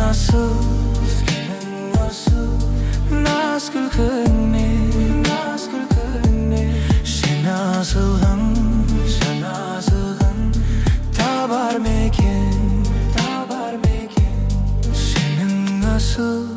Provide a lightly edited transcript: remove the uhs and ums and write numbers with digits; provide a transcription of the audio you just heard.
Naz күлкіңнен сен асылған табар ма екен сенің асыл